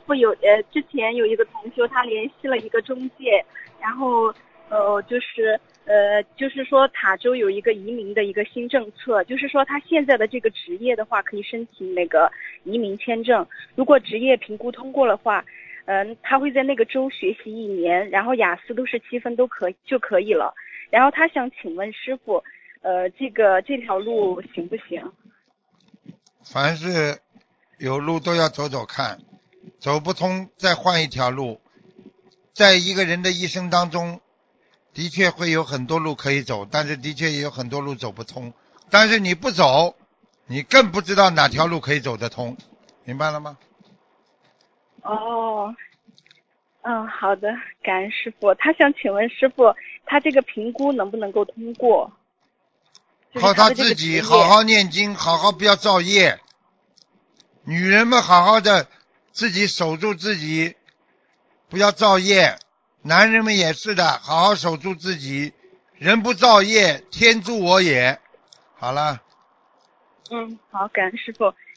傅之前有一个同修，他联系了一个中介，然后就是说塔州有一个移民的一个新政策，就是说他现在的这个职业的话可以申请那个移民签证，如果职业评估通过的话，他会在那个州学习1年，然后雅思都是7分就可以了。然后他想请问师傅，这条路行不行？ 凡是有路都要走走看，走不通再换一条路。在一个人的一生当中，的确会有很多路可以走，但是的确也有很多路走不通。但是你不走，你更不知道哪条路可以走得通，明白了吗？ 哦，好的，感恩师傅。他想请问师傅，他这个评估能不能够通过？就是靠他他的这个职自己，好业。 好念经，好好不要造业。女人们好好的自己守住自己，不要造业。男人们也是的，好好守住自己。人不造业，天助我也。好了。 好，感恩师傅。